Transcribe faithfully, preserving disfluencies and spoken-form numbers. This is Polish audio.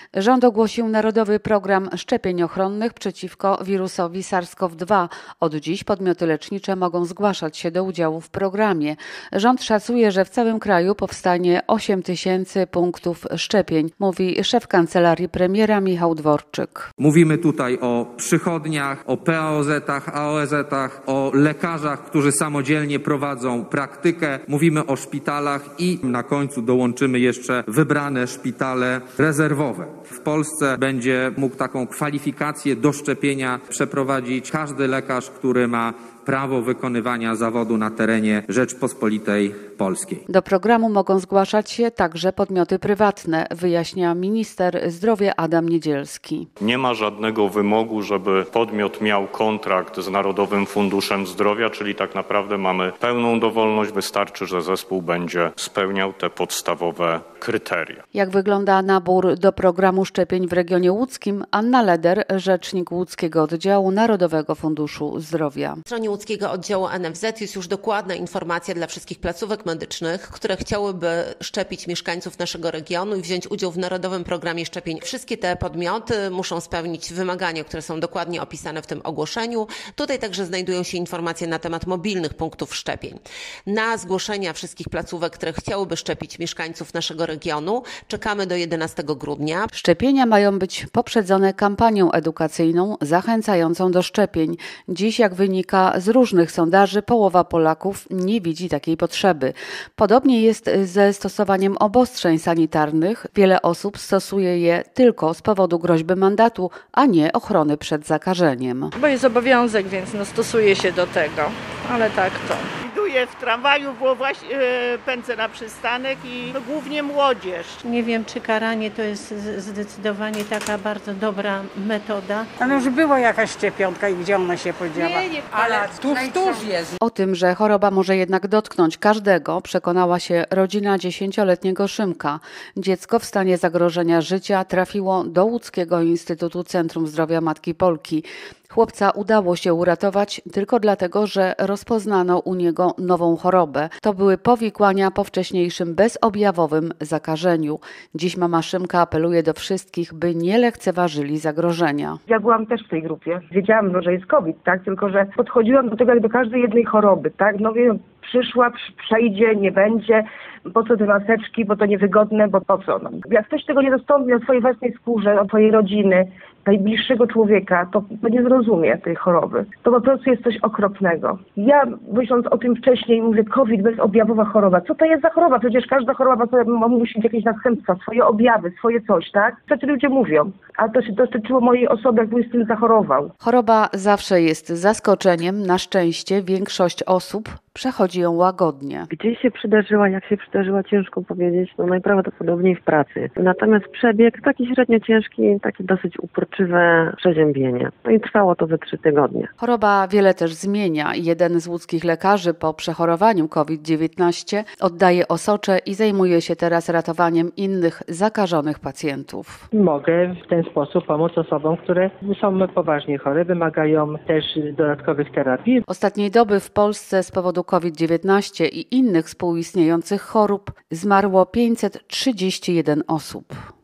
Rząd ogłosił Narodowy Program Szczepień Ochronnych przeciwko wirusowi SARS-CoV dwa. Od dziś podmioty lecznicze mogą zgłaszać się do udziału w programie. Rząd szacuje, że w całym kraju powstanie osiem tysięcy punktów szczepień, mówi szef kancelarii premiera Michał Dworczyk. Mówimy tutaj o przychodniach, o P A O Z-ach, A O Z-ach, o lekarzach, którzy samodzielnie prowadzą praktykę. Mówimy o szpitalach i na końcu dołączymy jeszcze wybrane szpitale rezerwowe. W Polsce będzie mógł taką kwalifikację do szczepienia przeprowadzić każdy lekarz, który ma prawo wykonywania zawodu na terenie Rzeczpospolitej Polskiej. Do programu mogą zgłaszać się także podmioty prywatne, wyjaśnia minister zdrowia Adam Niedzielski. Nie ma żadnego wymogu, żeby podmiot miał kontrakt z Narodowym Funduszem Zdrowia, czyli tak naprawdę mamy pełną dowolność, wystarczy, że zespół będzie spełniał te podstawowe kryteria. Jak wygląda nabór do programu szczepień w regionie łódzkim? Anna Leder, rzecznik łódzkiego oddziału Narodowego Funduszu Zdrowia. Na stronie łódzkiego oddziału N F Z jest już dokładna informacja dla wszystkich placówek medycznych, które chciałyby szczepić mieszkańców naszego regionu i wziąć udział w Narodowym Programie Szczepień. Wszystkie te podmioty muszą spełnić wymagania, które są dokładnie opisane w tym ogłoszeniu. Tutaj także znajdują się informacje na temat mobilnych punktów szczepień. Na zgłoszenia wszystkich placówek, które chciałyby szczepić mieszkańców naszego regionu, czekamy do jedenastego grudnia. Szczepienia mają być poprzedzone kampanią edukacyjną zachęcającą do szczepień. Dziś, jak wynika z różnych sondaży, połowa Polaków nie widzi takiej potrzeby. Podobnie jest ze stosowaniem obostrzeń sanitarnych. Wiele osób stosuje je tylko z powodu groźby mandatu, a nie ochrony przed zakażeniem. Bo jest obowiązek, więc no stosuje się do tego, ale tak to. Widuję w tramwaju, bo właśnie yy, pędzę na przystanek i no, głównie młodzież. Nie wiem, czy karanie to jest zdecydowanie taka bardzo dobra metoda. Ale już była jakaś szczepionka i gdzie ona się podziała? Nie, nie, ale tu wtóż jest. O tym, że choroba może jednak dotknąć każdego, przekonała się rodzina dziesięcioletniego Szymka. Dziecko w stanie zagrożenia życia trafiło do Łódzkiego Instytutu Centrum Zdrowia Matki Polki. Chłopca udało się uratować tylko dlatego, że rozpoznano u niego nową chorobę. To były powikłania po wcześniejszym bezobjawowym zakażeniu. Dziś mama Szymka apeluje do wszystkich, by nie lekceważyli zagrożenia. Ja byłam też w tej grupie. Wiedziałam, no, że jest COVID, tak? Tylko że podchodziłam do tego jak do każdej jednej choroby, tak? No wiem, przyszła, przejdzie, nie będzie. Po co te maseczki, bo to niewygodne, bo po co? No. Jak ktoś tego nie dostąpi na swojej własnej skórze, od swojej rodziny, najbliższego człowieka, to, to nie zrozumie tej choroby. To po prostu jest coś okropnego. Ja, myśląc o tym wcześniej, mówię, COVID, bezobjawowa choroba. Co to jest za choroba? Przecież każda choroba musi mieć jakieś następstwa, swoje objawy, swoje coś, tak? Co ci ludzie mówią? A to się dotyczyło mojej osoby, jakby z tym zachorował. Choroba zawsze jest zaskoczeniem. Na szczęście większość osób przechodzi ją łagodnie. Gdzie się przydarzyła, jak się przydarzyła, ciężko powiedzieć, no najprawdopodobniej w pracy. Natomiast przebieg taki średnio ciężki, takie dosyć uporczywe przeziębienie. No i trwało to ze trzy tygodnie. Choroba wiele też zmienia. Jeden z łódzkich lekarzy po przechorowaniu COVID dziewiętnaście oddaje osocze i zajmuje się teraz ratowaniem innych zakażonych pacjentów. Mogę w ten sposób pomóc osobom, które są poważnie chore, wymagają też dodatkowych terapii. Ostatniej doby w Polsce z powodu COVID dziewiętnaście i innych współistniejących chorób zmarło pięćset trzydzieści jeden osób.